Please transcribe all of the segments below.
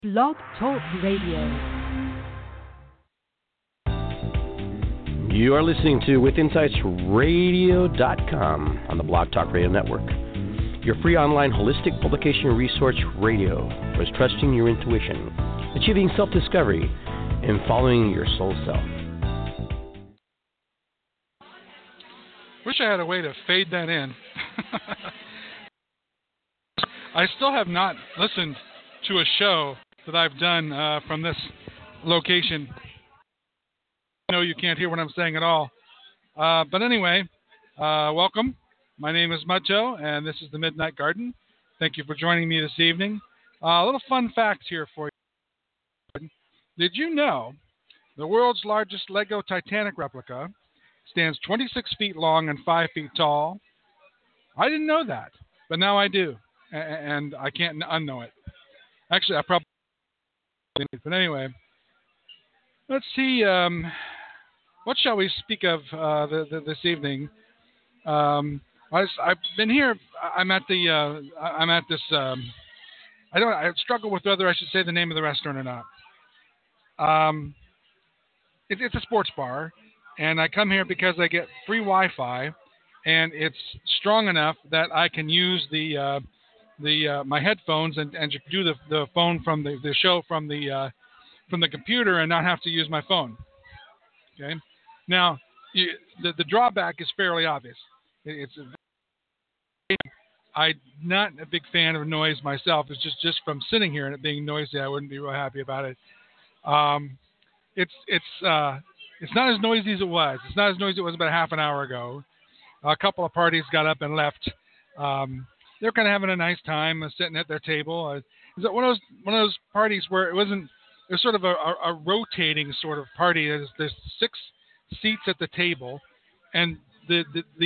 Blog Talk Radio. You are listening to WithinsightsRadio.com on the Blog Talk Radio Network. Your free online holistic publication resource radio for trusting your intuition, achieving self-discovery, and following your soul self. Wish I had a way to fade that in. I still have not listened to a show that I've done from this location. I know you can't hear what I'm saying at all. But anyway, welcome. My name is Mudjo, and this is the Midnight Garden. Thank you for joining me this evening. A little fun fact here for you. Did you know the world's largest Lego Titanic replica stands 26 feet long and 5 feet tall? I didn't know that, but now I do, and I can't unknow it. Actually, I probably didn't, but anyway. Let's see, what shall we speak of this evening? I've been here. I'm at this. I struggle with whether I should say the name of the restaurant or not. It's a sports bar, and I come here because I get free Wi-Fi, and it's strong enough that I can use my headphones and do the phone from the show from the computer and not have to use my phone. Okay. Now, the drawback is fairly obvious. I'm not a big fan of noise myself. It's just from sitting here and it being noisy, I wouldn't be real happy about it. It's not as noisy as it was. It's not as noisy as it was about half an hour ago. A couple of parties got up and left. They're kind of having a nice time sitting at their table. Is it one of those parties where it was sort of a rotating sort of party? There's 6 seats at the table, and the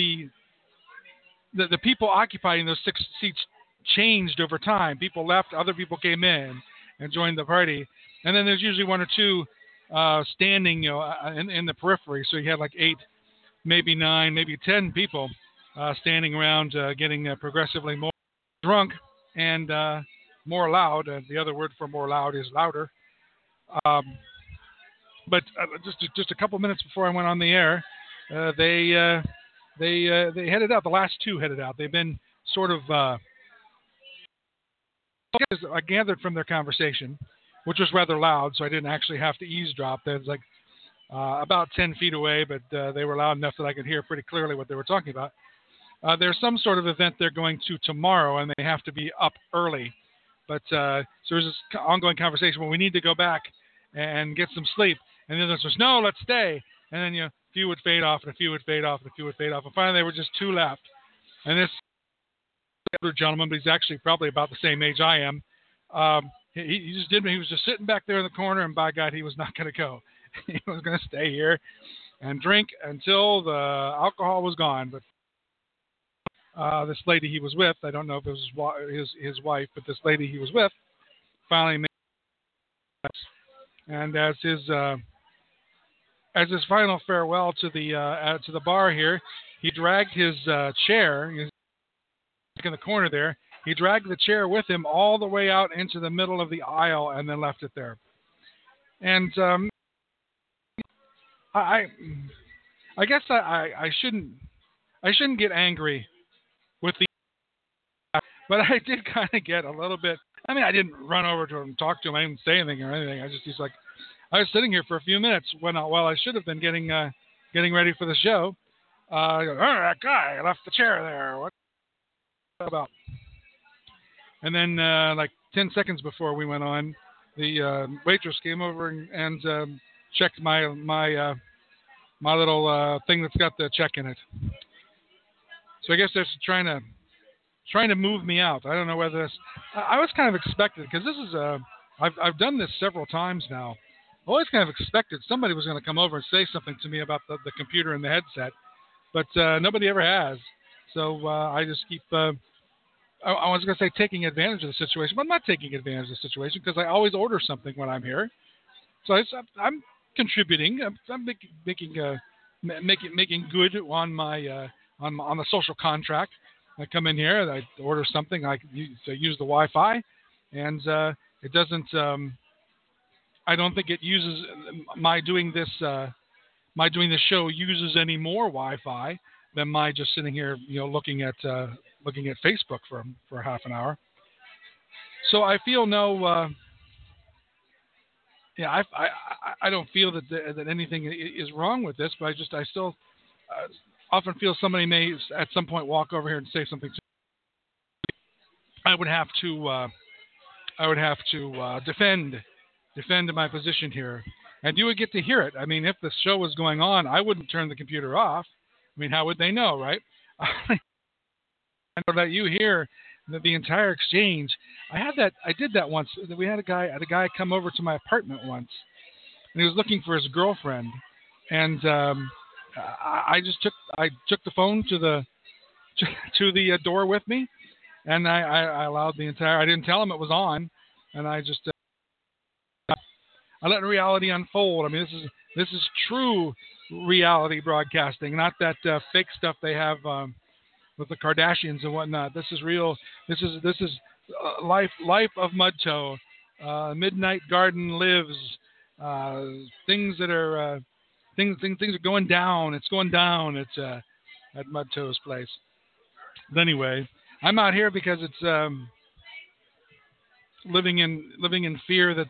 people occupying those 6 seats changed over time. People left, other people came in and joined the party, and then there's usually 1 or 2 standing, in the periphery. So you had like 8, maybe 9, maybe 10 people standing around, getting progressively more drunk and more loud. The other word for more loud is louder. But just a couple minutes before I went on the air, they headed out. The last 2 headed out. They've been sort of, I gathered from their conversation, which was rather loud, so I didn't actually have to eavesdrop. There was like about 10 feet away, but they were loud enough that I could hear pretty clearly what they were talking about. There's some sort of event they're going to tomorrow, and they have to be up early. But so there's this ongoing conversation. Well, we need to go back and get some sleep. And then there's just, no, let's stay. And then a few would fade off, and a few would fade off, and a few would fade off. And finally, there were just 2 left. And this older gentleman, but he's actually probably about the same age I am. He just didn't. He was just sitting back there in the corner, and by God, he was not going to go. He was going to stay here and drink until the alcohol was gone. But this lady he was with, I don't know if it was his wife, but this lady he was with finally made it. And as his final farewell to the bar here, he dragged his chair in the corner there. He dragged the chair with him all the way out into the middle of the aisle and then left it there. And I guess I shouldn't get angry with the, but I did kind of get a little bit. I mean, I didn't run over to him and talk to him. I didn't say anything or anything. He's like, I was sitting here for a few minutes while I should have been getting ready for the show. That guy left the chair there. What about? And then like 10 seconds before we went on, the waitress came over and checked my little thing that's got the check in it. So I guess they're trying to move me out. I don't know whether this. I was kind of expected, because this is I've done this several times now. I always kind of expected somebody was going to come over and say something to me about the computer and the headset, but nobody ever has. So I just keep. I was going to say taking advantage of the situation, but I'm not taking advantage of the situation because I always order something when I'm here. So I'm contributing. I'm making good on my on the social contract. I come in here, I order something, I use the Wi-Fi, and It doesn't. I don't think it uses my doing this. My doing this show uses any more Wi-Fi than my just sitting here, looking at Facebook for half an hour. So I feel no. I don't feel that anything is wrong with this, but I still often feel somebody may at some point walk over here and say something to me. I would have to defend my position here, and you would get to hear it. I mean, if the show was going on, I wouldn't turn the computer off. I mean, how would they know, right? I know that you hear the entire exchange. I did that once. We had a guy come over to my apartment once, and he was looking for his girlfriend, and I took the phone to the door with me, and I allowed the entire. I didn't tell him it was on, and I just I let reality unfold. I mean, this is true reality broadcasting, not that fake stuff they have with the Kardashians and whatnot. This is real. This is life of Mudtoe. Midnight Garden lives. Things that are things are going down. It's going down at Mudtoe's place. But anyway, I'm out here because it's living in fear that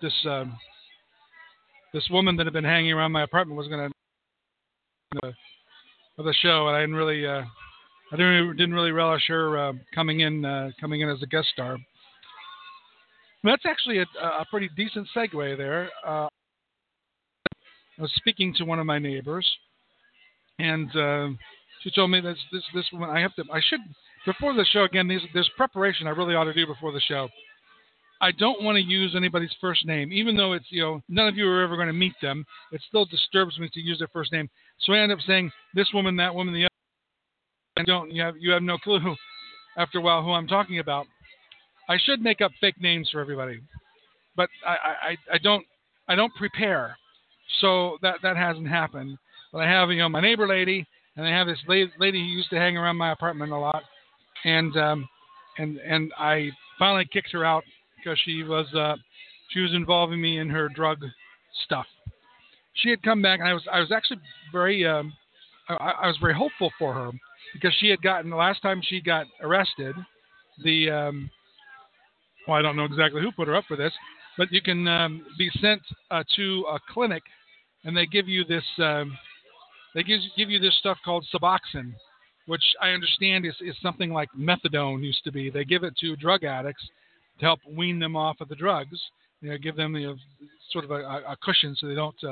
this woman that had been hanging around my apartment was going to the show, and I didn't really relish her coming in as a guest star. That's actually a pretty decent segue there. I was speaking to one of my neighbors, and she told me this woman. I should before the show again. There's preparation I really ought to do before the show. I don't want to use anybody's first name, even though it's none of you are ever going to meet them. It still disturbs me to use their first name. So I end up saying this woman, that woman, the other. And you have no clue after a while who I'm talking about. I should make up fake names for everybody, but I don't prepare, so that hasn't happened. But I have my neighbor lady, and I have this lady who used to hang around my apartment a lot, and I finally kicked her out because she was involving me in her drug stuff. She had come back, and I was actually very I was very hopeful for her. Because she had gotten, the last time she got arrested, I don't know exactly who put her up for this, but you can be sent to a clinic, and they give you this, give you this stuff called Suboxone, which I understand is something like methadone used to be. They give it to drug addicts to help wean them off of the drugs. Give them sort of a cushion so they don't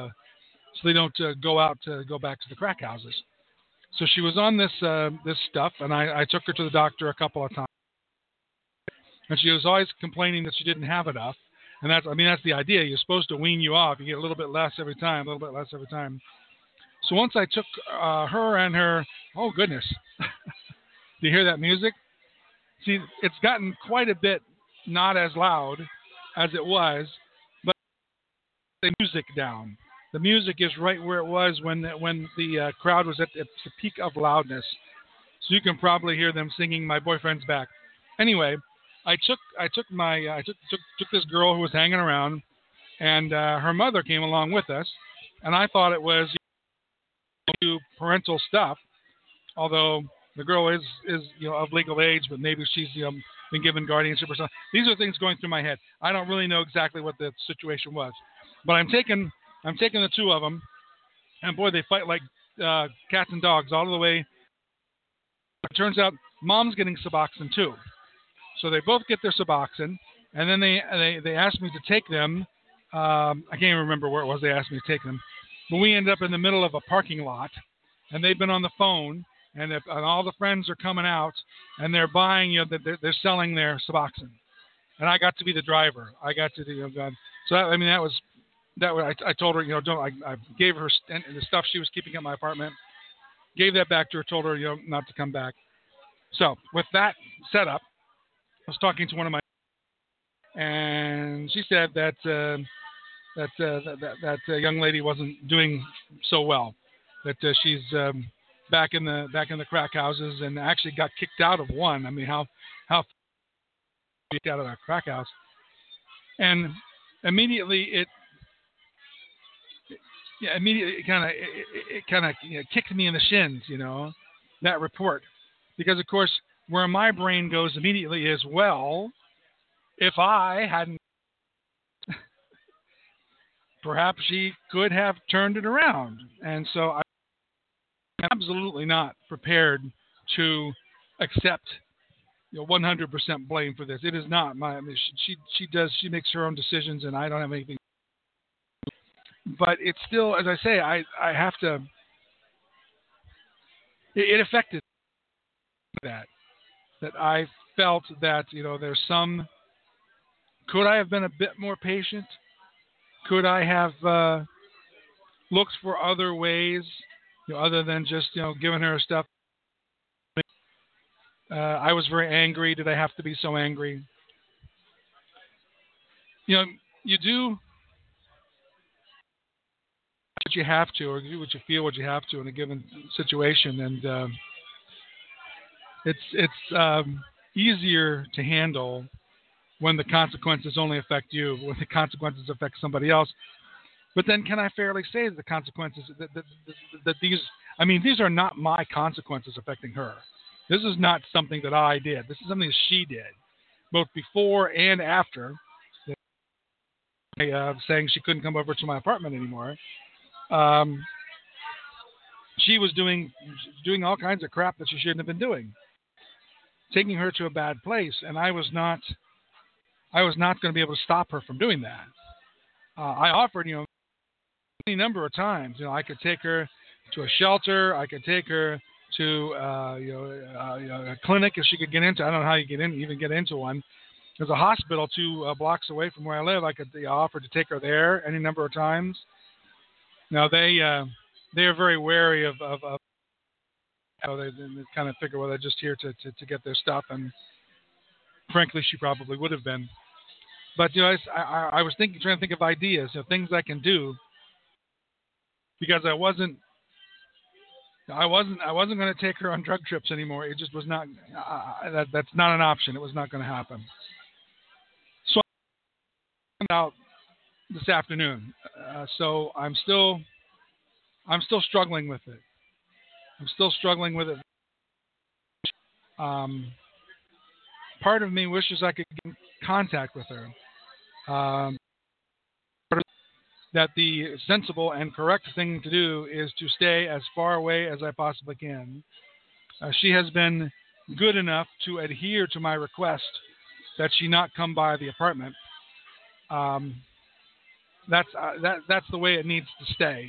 go back to the crack houses. So she was on this stuff, and I took her to the doctor a couple of times. And she was always complaining that she didn't have enough. And that's the idea. You're supposed to wean you off. You get a little bit less every time, So once I took her and her, oh goodness. Do you hear that music? See, it's gotten quite a bit not as loud as it was, but the music down. The music is right where it was when the crowd was at the peak of loudness. So you can probably hear them singing "My Boyfriend's Back." Anyway, I took this girl who was hanging around, and her mother came along with us, and I thought it was parental stuff, although the girl is of legal age, but maybe she's been given guardianship or something. These are things going through my head. I don't really know exactly what the situation was, but I'm taking the two of them, and boy, they fight like cats and dogs all the way. It turns out mom's getting Suboxone too. So they both get their Suboxone, and then they asked me to take them. I can't even remember where it was they asked me to take them. But we ended up in the middle of a parking lot, and they've been on the phone, and all the friends are coming out, and they're buying, they're selling their Suboxone. And I got to be the driver. I got to so I told her, I gave her the stuff she was keeping at my apartment, gave that back to her, told her, not to come back. So with that setup, I was talking to one of my, and she said that young lady wasn't doing so well, that she's back in the crack houses, and actually got kicked out of one. I mean, how kicked out of a crack house. And immediately it kind of kicked me in the shins, that report, because of course where my brain goes immediately is, well, if I hadn't, perhaps she could have turned it around. And so I'm absolutely not prepared to accept 100% blame for this. It is not my. She makes her own decisions, and I don't have anything. But it's still, as I say, I have to. It affected that I felt that there's some. Could I have been a bit more patient? Could I have looked for other ways, other than just giving her stuff? I was very angry. Did I have to be so angry? You do what you have to, or do what you feel what you have to in a given situation, and it's easier to handle when the consequences only affect you, when the consequences affect somebody else. But then, can I fairly say that the consequences that these are not my consequences affecting her? This is not something that I did. This is something that she did, both before and after. Saying she couldn't come over to my apartment anymore. She was doing all kinds of crap that she shouldn't have been doing, taking her to a bad place, and I was not going to be able to stop her from doing that. I offered, any number of times. I could take her to a shelter. I could take her to a clinic if she could get into. I don't know how you even get into one. There's a hospital 2 blocks away from where I live. I offered to take her there any number of times. Now they are very wary of they kind of figure, well, they're just here to get their stuff, and frankly, she probably would have been. But I was trying to think of ideas, things I can do, because I wasn't going to take her on drug trips anymore. It just was not. That's not an option. It was not going to happen. So I'm out this afternoon. So I'm still struggling with it. Part of me wishes I could get in contact with her. That the sensible and correct thing to do is to stay as far away as I possibly can. She has been good enough to adhere to my request that she not come by the apartment. That's the way it needs to stay.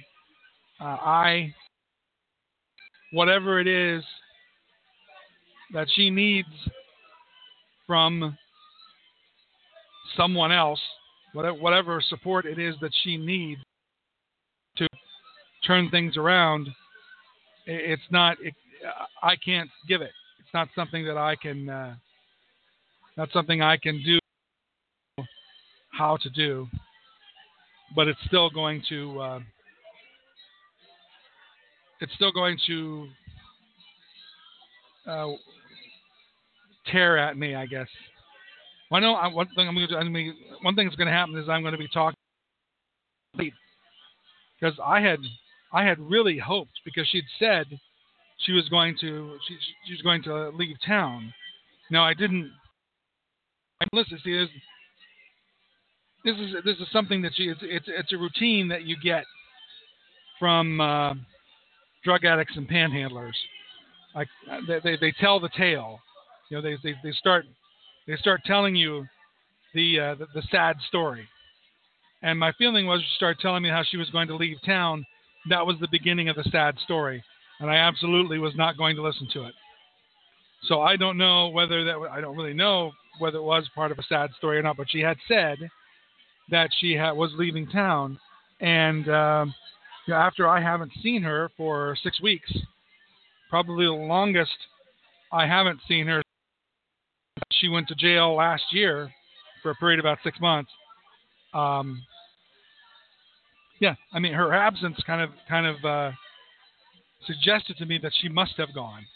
Whatever it is that she needs from someone else, whatever support it is that she needs to turn things around, I can't give it. It's not something that I can, not something I can do how to do, but it's still going to tear at me, I guess. Well, I know one thing that's going to happen is I'm going to be talking, because I had really hoped, because she'd said she was going to leave town. Now I didn't. Listen, see, this is something that it's a routine that you get from drug addicts and panhandlers. Like they tell the tale. They start telling you the sad story. And my feeling was, she started telling me how she was going to leave town. That was the beginning of the sad story, and I absolutely was not going to listen to it. So I don't know I don't really know whether it was part of a sad story or not. But she had said that she was leaving town, and after I haven't seen her for 6 weeks, probably the longest I haven't seen her. She went to jail last year for a period of about 6 months. Her absence kind of suggested to me that she must have gone,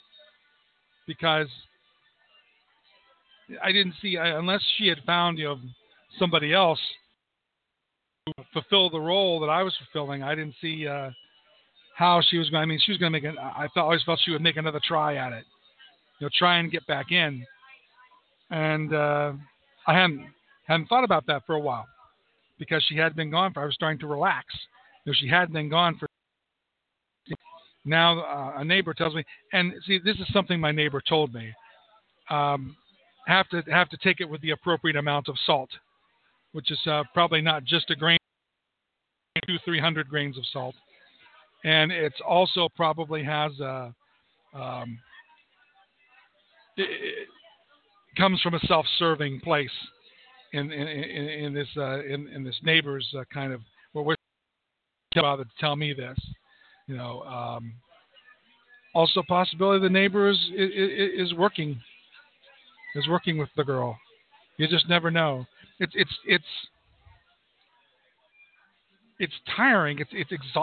because I didn't see, unless she had found somebody else fulfill the role that I was fulfilling. I didn't see how she was going. I mean, she was going to make it. Always felt she would make another try at it. Try and get back in. And I hadn't thought about that for a while because she had been gone I was starting to relax. She had been gone for. Now a neighbor tells me, and see, this is something my neighbor told me. Have to take it with the appropriate amount of salt, which is probably not just a grain, 200-300 grains of salt, and it's also probably has it comes from a self-serving place in this neighbor's kind of we're bothered to tell me this. Also possibility the neighbor is working with the girl. You just never know. It's tiring. It's exhausting.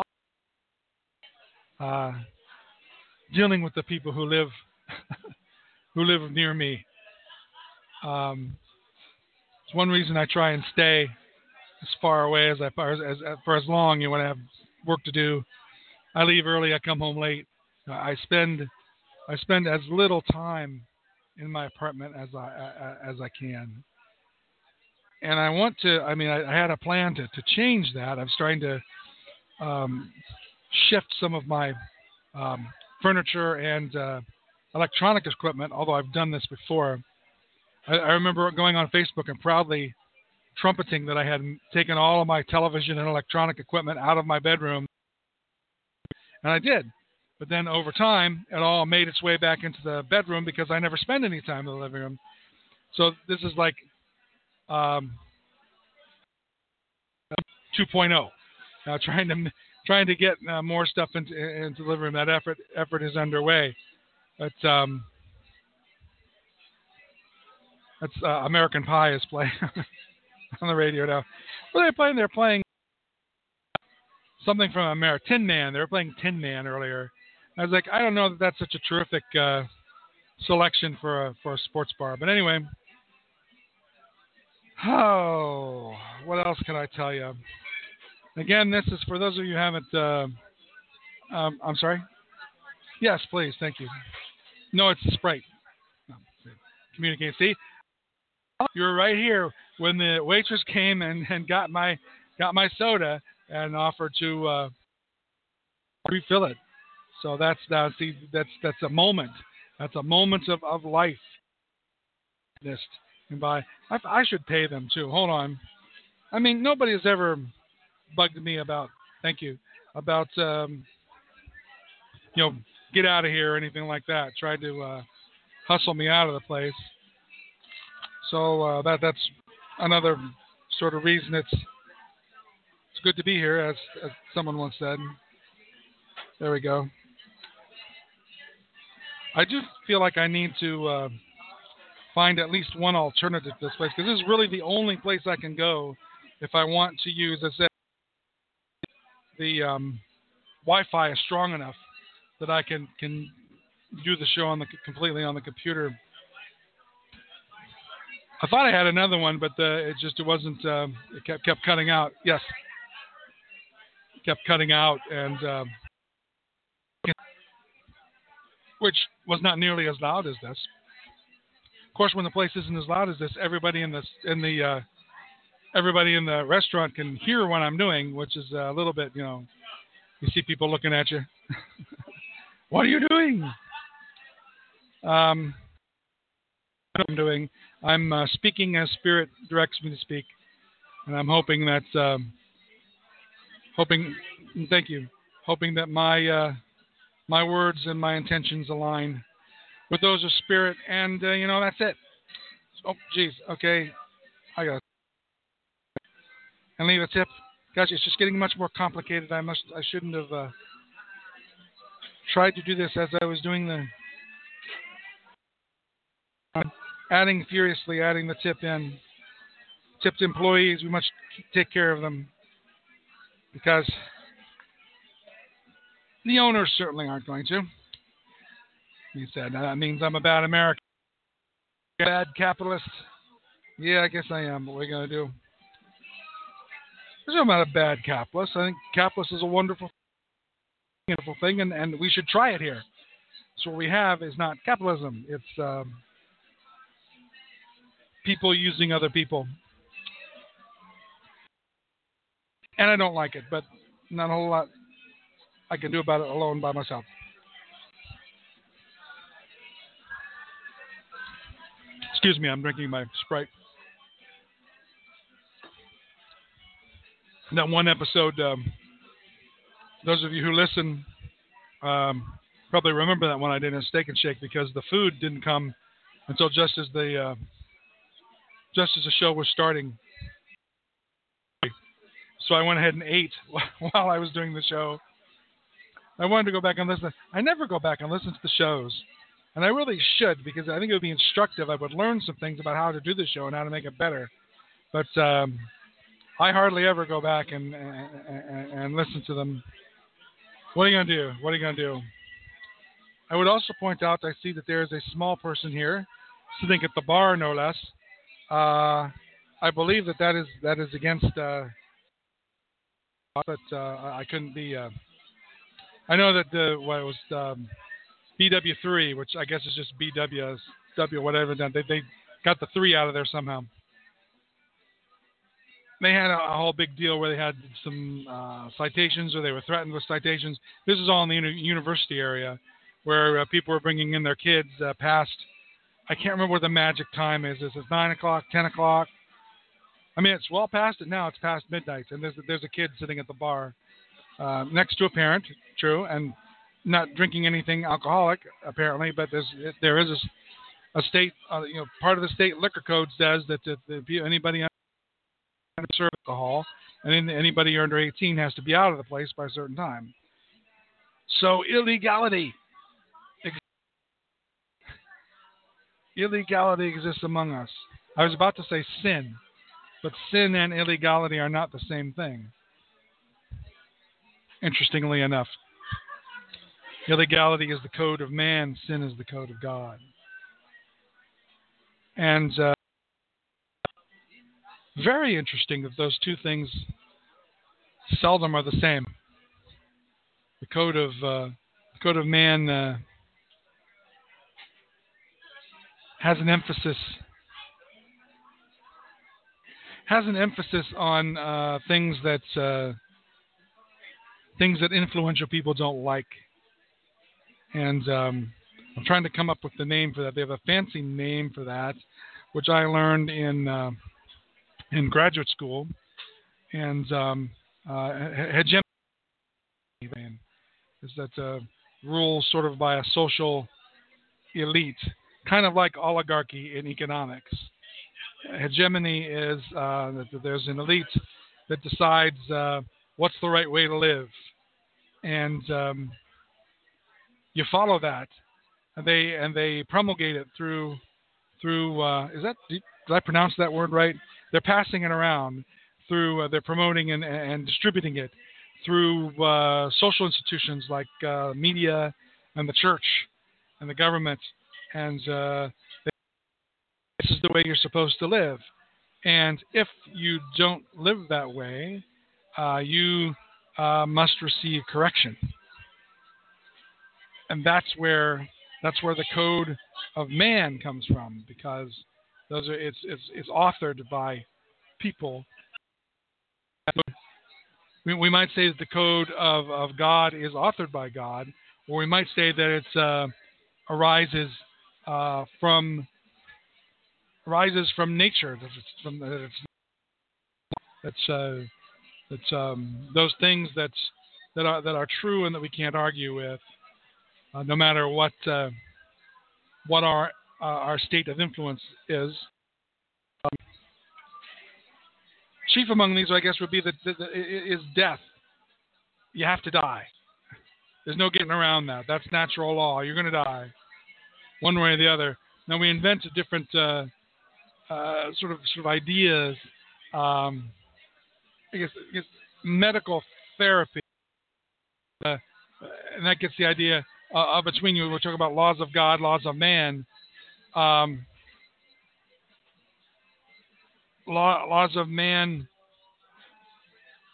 Dealing with the people who live near me. It's one reason I try and stay as far away as for as long. When I have work to do, I leave early. I come home late. I spend as little time in my apartment as I can. And I want to. I mean, I had a plan to change that. I'm starting to shift some of my furniture and electronic equipment. Although I've done this before. I remember going on Facebook and proudly trumpeting that I had taken all of my television and electronic equipment out of my bedroom. And I did. But then over time, it all made its way back into the bedroom because I never spend any time in the living room. So this is like 2.0. Trying to get more stuff into the living room. That effort is underway. But that's American Pie is playing on the radio now. What are they playing? They're playing something from Tin Man. They were playing Tin Man earlier. I was like, I don't know that that's such a terrific selection for a sports bar. But anyway, what else can I tell you? Again, this is for those of you who haven't. I'm sorry. Yes, please. Thank you. No, it's Sprite. No, communicate. See, you were right here when the waitress came and got my soda and offered to refill it. So that's a moment. That's a moment of life. And I should pay them too. Hold on. I mean, nobody has ever bugged me about. Thank you. About get out of here or anything like that. Tried to hustle me out of the place. So that's another sort of reason it's good to be here, as someone once said. There we go. I do feel like I need to find at least one alternative to this place, because this is really the only place I can go if I want to use, as I said, the Wi-Fi is strong enough that I can do the show completely on the computer. I thought I had another one, but it wasn't. It kept cutting out. Yes, kept cutting out, and which was not nearly as loud as this. Of course, when the place isn't as loud as this, everybody in the restaurant can hear what I'm doing, which is a little bit, you see people looking at you. What are you doing? What I'm doing. I'm speaking as Spirit directs me to speak, and I'm hoping that thank you, hoping that my words and my intentions align with those of Spirit, and that's it. Oh, geez, okay, I got. And leave a tip, guys. It's just getting much more complicated. I shouldn't have tried to do this as I was doing the. Furiously adding the tip in. Tipped employees, we must take care of them, because the owners certainly aren't going to. He said, that means I'm a bad American. Bad capitalist. Yeah, I guess I am. What are we going to do? There's no amount of bad capitalists. I think capitalist is a wonderful thing, and we should try it here. So what we have is not capitalism. It's people using other people. And I don't like it, but not a whole lot I can do about it alone by myself. Excuse me, I'm drinking my Sprite. That one episode, those of you who listen probably remember that one I did in Steak and Shake, because the food didn't come until just as the show was starting. So I went ahead and ate while I was doing the show. I wanted to go back and listen. I never go back and listen to the shows. And I really should, because I think it would be instructive. I would learn some things about how to do the show and how to make it better. But I hardly ever go back and listen to them. What are you going to do? What are you going to do? I would also point out, I see that there is a small person here sitting at the bar, no less. I believe that is against... but I couldn't be. I know that it was BW3, which I guess is just BW whatever. They got the 3 out of there somehow. They had a whole big deal where they had some citations, or they were threatened with citations. This is all in the university area, where people were bringing in their kids past. I can't remember what the magic time is. Is it 9 o'clock, 10 o'clock? I mean, it's well past it now. It's past midnight, and there's a kid sitting at the bar next to a parent, true, and not drinking anything alcoholic apparently. But there is a state, part of the state liquor code says that anybody under serve alcohol and anybody under 18 has to be out of the place by a certain time. So illegality exists among us. I was about to say sin. But sin and illegality are not the same thing. Interestingly enough, illegality is the code of man, sin is the code of God. And very interesting that those two things seldom are the same. The code of man has an emphasis on things that influential people don't like, and I'm trying to come up with the name for that. They have a fancy name for that, which I learned in graduate school, and hegemony is that rule sort of by a social elite, kind of like oligarchy in economics. Hegemony is that there's an elite that decides what's the right way to live, and you follow that, and they promulgate it through. Did I pronounce that word right? They're passing it around through. They're promoting and distributing it through social institutions like media and the church and the government, and this is the way you're supposed to live. And if you don't live that way, you must receive correction. And that's where the code of man comes from, because it's authored by people. We might say that the code of God is authored by God, or we might say that it arises from nature. That's those things that are true and that we can't argue with, no matter what our state of influence is. Chief among these, I guess, would be is death. You have to die. There's no getting around that. That's natural law. You're going to die, one way or the other. Now we invent different sort of ideas. I guess medical therapy, and that gets the idea between you. We're talking about laws of God, laws of man. Laws of man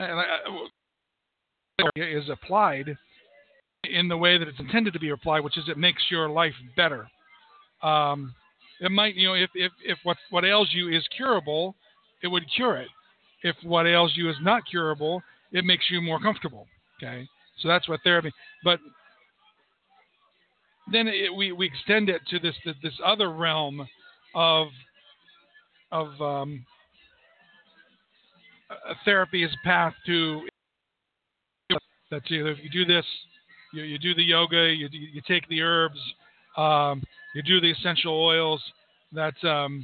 is applied in the way that it's intended to be applied, which is it makes your life better. It might, if what ails you is curable, it would cure it. If what ails you is not curable, it makes you more comfortable. Okay, so that's what therapy. But then we extend it to this other realm of therapy as a path to that. If you do this, you do the yoga, you take the herbs, you do the essential oils. That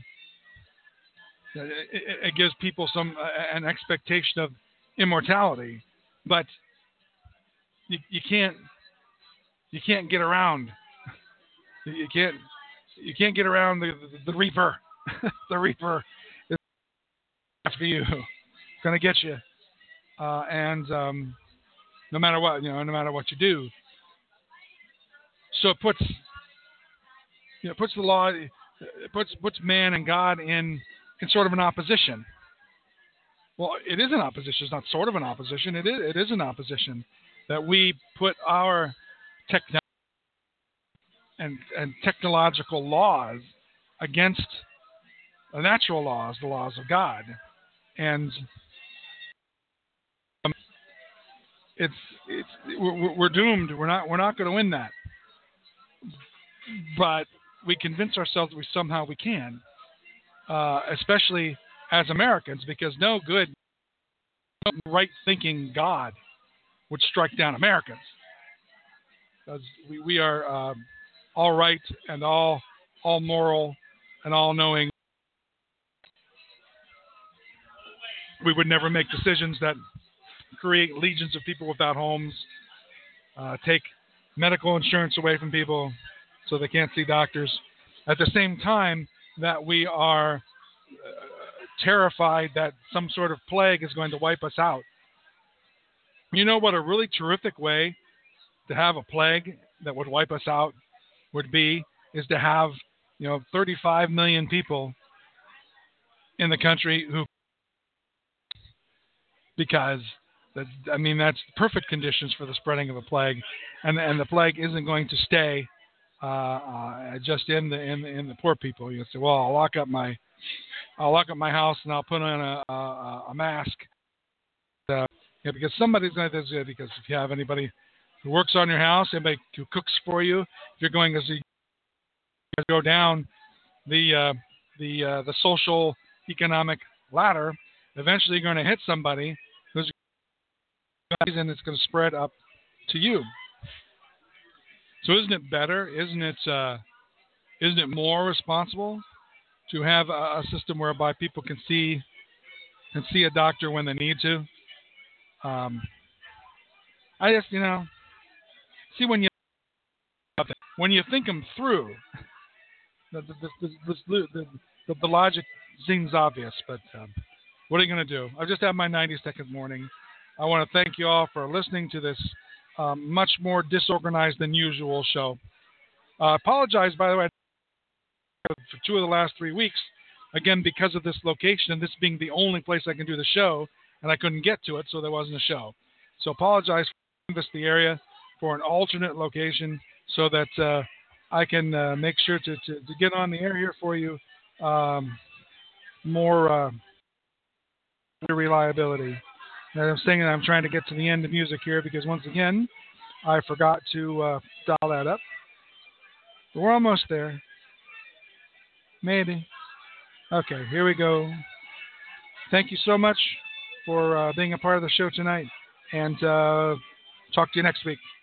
it gives people an expectation of immortality, but you can't get around. You can't get around the reaper. The reaper is after you. It's going to get you, and no matter what, no matter what you do. So it puts the law, it puts man and God in sort of an opposition. Well, it is an opposition. It's not sort of an opposition. It is an opposition that we put our technology and technological laws against the natural laws, the laws of God, and we're doomed. We're not going to win that, but we convince ourselves that we can, especially as Americans, because no good, right-thinking God would strike down Americans, because we are all right and all moral and all knowing. We would never make decisions that create legions of people without homes, take medical insurance away from people so they can't see doctors, at the same time that we are terrified that some sort of plague is going to wipe us out. You know what a really terrific way to have a plague that would wipe us out would be, is to have 35 million people in the country who, because that's perfect conditions for the spreading of a plague, and the plague isn't going to stay just in the poor people. You say, well, I'll lock up my house and I'll put on a mask, because somebody's going to. Because if you have anybody who works on your house, anybody who cooks for you, if you're going to go down the social economic ladder, eventually you're going to hit somebody who's, and it's going to spread up to you. So isn't it better? Isn't it more responsible to have a system whereby people can see a doctor when they need to? I just see when you think them through, the logic seems obvious, but what are you going to do? I just had my 90-second warning. I want to thank you all for listening to this much more disorganized than usual show. Apologize, by the way, for 2 of the last 3 weeks, again, because of this location and this being the only place I can do the show, and I couldn't get to it, so there wasn't a show. So apologize for the area for an alternate location so that I can make sure to get on the air here for you more reliability. And I'm saying that I'm trying to get to the end of music here because, once again, I forgot to dial that up. But we're almost there. Maybe. Okay, here we go. Thank you so much for being a part of the show tonight, and talk to you next week.